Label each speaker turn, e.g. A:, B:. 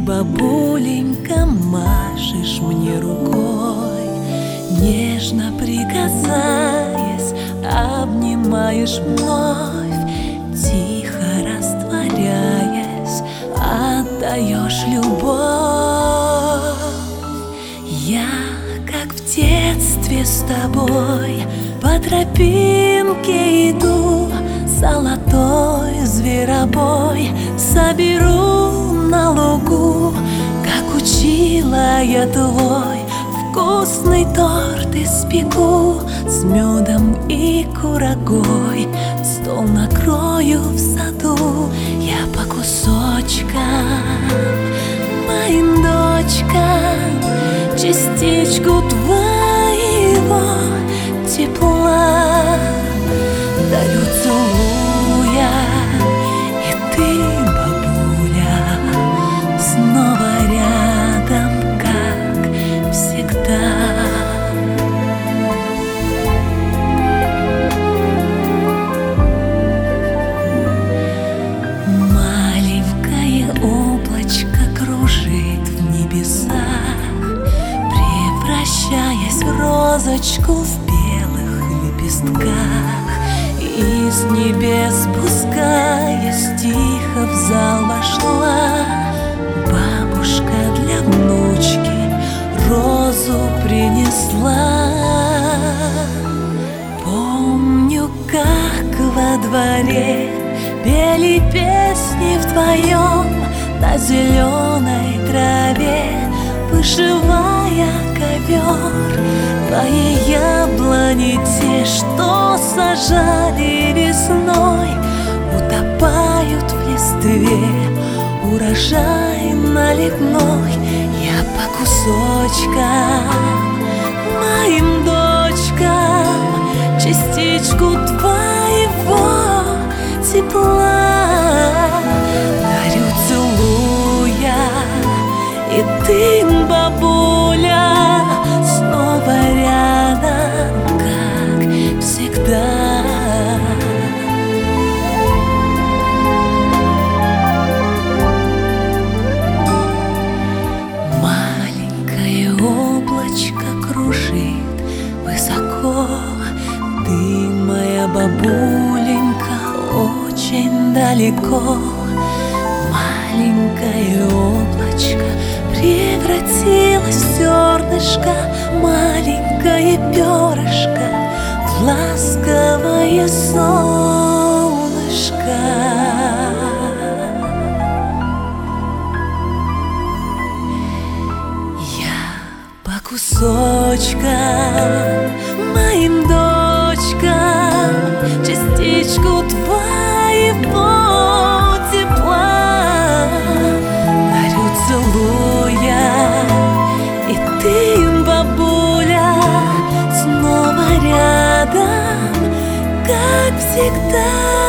A: бабуленька, машешь мне рукой, нежно прикасаясь, обнимаешь вновь, тихо растворяясь, отдаешь любовь. Я, как в детстве с тобой, по тропинке иду, золотой зверобой соберу на лугу, как учила я твой, вкусный торт испеку, с медом и курагой стол накрою в саду. Я по кусочкам моим дочкам частичку твоего тепла дарю, целуя, и ты, бабуля, снова рядом, как всегда. Маленькое облачко кружит в небесах, превращаясь в розочку в белых лепестках. Из небес спускаясь, тихо в зал вошла бабушка, для внучки розу принесла. Помню, как во дворе пели песни вдвоем на зеленой траве, вышивая ковер. Твои яблони, те, что сажали весной, утопают в листве, урожай наливной. Я по кусочкам моим дочкам частичку твоего тепла дарю, целуя, и ты, бабуля, снова рядом, как всегда. Маленькое облачко кружит высоко, ты, моя бабуленька, очень далеко. Маленькое облачко превратилось в зернышко, маленькое перышко в ласковое солнышко. Я по кусочкам моим дочкам частичку твоего тепла дарю, целуя, и ты, бабуля, снова рядом, как всегда.